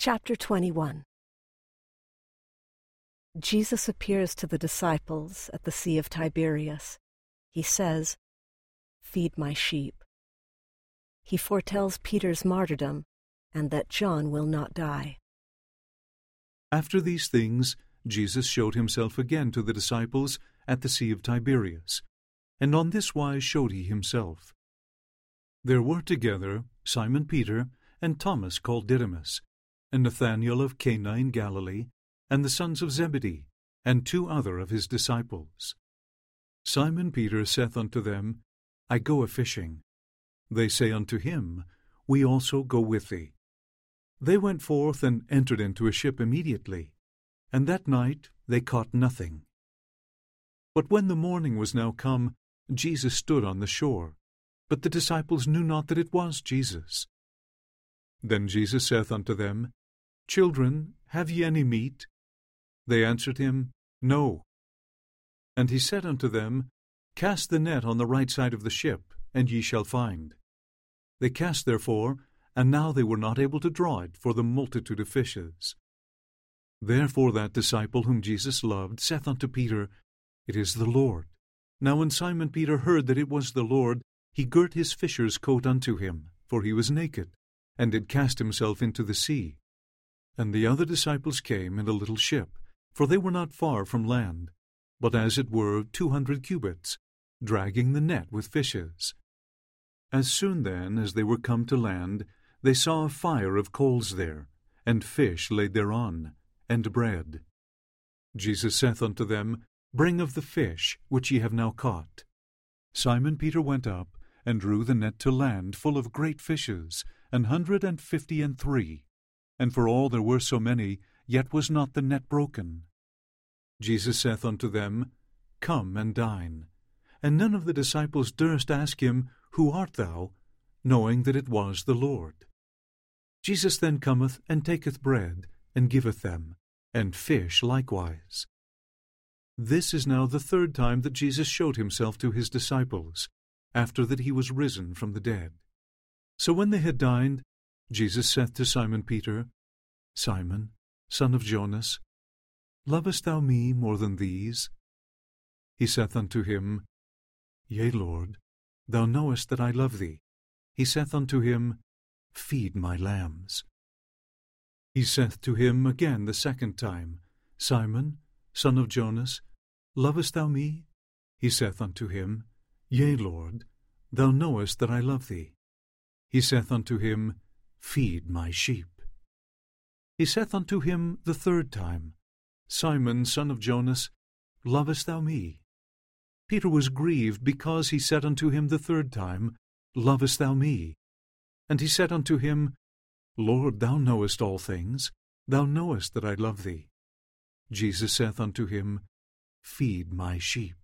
Chapter 21. Jesus appears to the disciples at the Sea of Tiberias. He says, "Feed my sheep." He foretells Peter's martyrdom and that John will not die. After these things, Jesus showed himself again to the disciples at the Sea of Tiberias, and on this wise showed he himself. There were together Simon Peter and Thomas called Didymus, and Nathanael of Cana in Galilee, and the sons of Zebedee, and 2 other of his disciples. Simon Peter saith unto them, I go a-fishing. They say unto him, We also go with thee. They went forth and entered into a ship immediately, and that night they caught nothing. But when the morning was now come, Jesus stood on the shore, but the disciples knew not that it was Jesus. Then Jesus saith unto them, Children, have ye any meat? They answered him, No. And he said unto them, Cast the net on the right side of the ship, and ye shall find. They cast therefore, and now they were not able to draw it for the multitude of fishes. Therefore that disciple whom Jesus loved saith unto Peter, It is the Lord. Now when Simon Peter heard that it was the Lord, he girt his fisher's coat unto him, for he was naked, and did cast himself into the sea. And the other disciples came in a little ship, for they were not far from land, but as it were 200 cubits, dragging the net with fishes. As soon then as they were come to land, they saw a fire of coals there, and fish laid thereon, and bread. Jesus saith unto them, Bring of the fish which ye have now caught. Simon Peter went up, and drew the net to land full of great fishes, 153. And for all there were so many, yet was not the net broken. Jesus saith unto them, Come and dine. And none of the disciples durst ask him, Who art thou? Knowing that it was the Lord. Jesus then cometh and taketh bread, and giveth them, and fish likewise. This is now the 3rd time that Jesus showed himself to his disciples, after that he was risen from the dead. So when they had dined, Jesus saith to Simon Peter, Simon, son of Jonas, lovest thou me more than these? He saith unto him, Yea, Lord, thou knowest that I love thee. He saith unto him, Feed my lambs. He saith to him again the 2nd time, Simon, son of Jonas, lovest thou me? He saith unto him, Yea, Lord, thou knowest that I love thee. He saith unto him, Feed my sheep. He saith unto him the 3rd time, Simon, son of Jonas, lovest thou me? Peter was grieved because he said unto him the 3rd time, Lovest thou me? And he said unto him, Lord, thou knowest all things. Thou knowest that I love thee. Jesus saith unto him, Feed my sheep.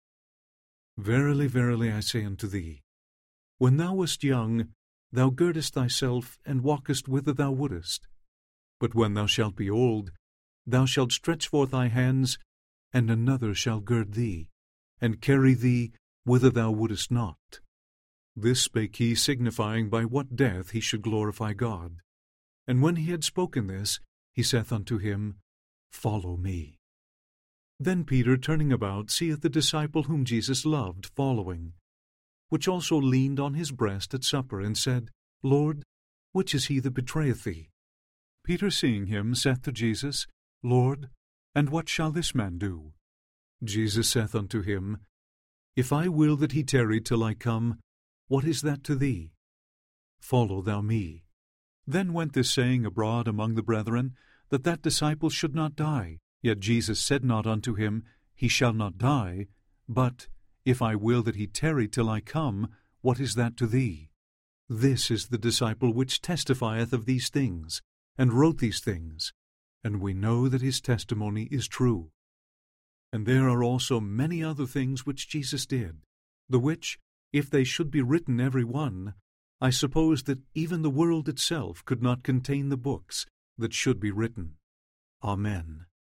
Verily, verily, I say unto thee, when thou wast young, thou girdest thyself, and walkest whither thou wouldest. But when thou shalt be old, thou shalt stretch forth thy hands, and another shall gird thee, and carry thee whither thou wouldest not. This spake he, signifying by what death he should glorify God. And when he had spoken this, he saith unto him, Follow me. Then Peter, turning about, seeth the disciple whom Jesus loved following, which also leaned on his breast at supper, and said, Lord, which is he that betrayeth thee? Peter, seeing him, saith to Jesus, Lord, and what shall this man do? Jesus saith unto him, If I will that he tarry till I come, what is that to thee? Follow thou me. Then went this saying abroad among the brethren, that that disciple should not die. Yet Jesus said not unto him, He shall not die, but, If I will that he tarry till I come, what is that to thee? This is the disciple which testifieth of these things, and wrote these things, and we know that his testimony is true. And there are also many other things which Jesus did, the which, if they should be written every one, I suppose that even the world itself could not contain the books that should be written. Amen.